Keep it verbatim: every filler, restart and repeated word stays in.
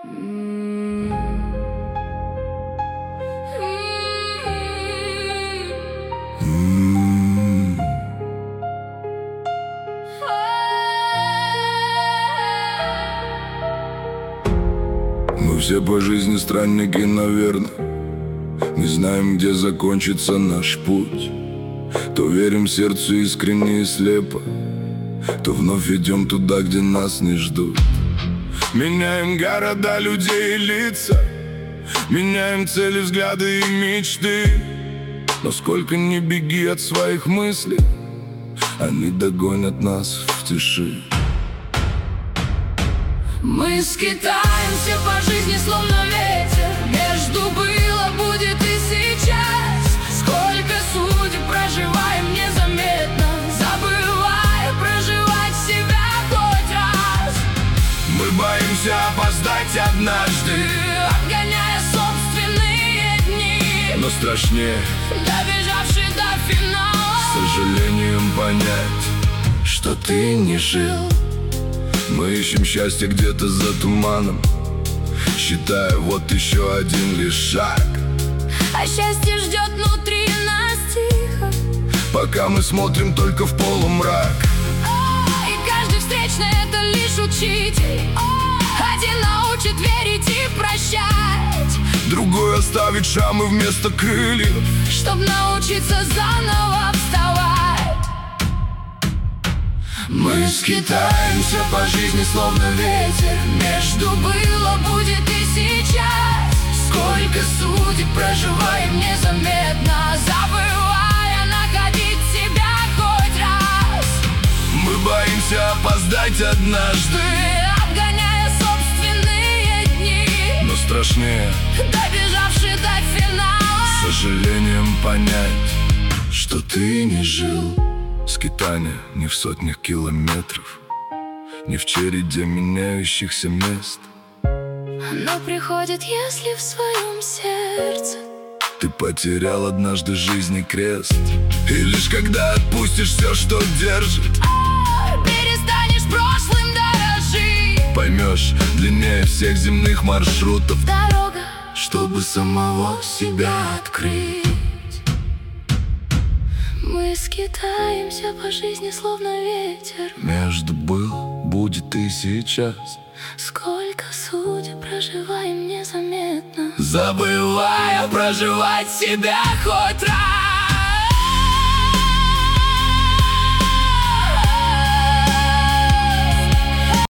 Мы все по жизни странники, наверное. Не знаем, где закончится наш путь. То верим сердцу искренне и слепо, то вновь идем туда, где нас не ждут. Меняем города, людей и лица, меняем цели, взгляды и мечты. Но сколько ни беги от своих мыслей, они догонят нас в тиши. Мы скитаемся по жизни, словно ветер. Между было, будет и сейчас. Сколько судеб проживаем незаметно, забывая проживать себя хоть раз. Мы боимся опоздать однажды, отгоняя собственные дни, но страшнее, добежавший до финала, с сожалением понять, что ты не жил. Мы ищем счастье где-то за туманом, считая вот еще один лишь шаг. А счастье ждет внутри нас тихо, пока мы смотрим только в полумрак. И каждый встречный — это лишь учитель. Один научит верить и прощать, другой оставит шрамы вместо крыльев, чтоб научиться заново вставать. Мы скитаемся по жизни, словно ветер. Между было, будет и сейчас. Сколько судеб проживаем незаметно, забывая находить себя хоть раз. Мы боимся опоздать однажды, отгоняя собственные дни, но страшнее, добежавший до финала, с сожалением понять, что ты не жил. Скитание не в сотнях километров, не в череде меняющихся мест. Оно приходит, если в своем сердце ты потерял однажды жизни крест. И лишь когда отпустишь все, что держит, перестанешь прошлым дорожить, поймешь длиннее всех земных маршрутов дорога, чтобы самого себя открыть. Мы скитаемся по жизни, словно ветер. Между был, будет и сейчас. Сколько судеб проживаем незаметно, забывая проживать себя хоть раз.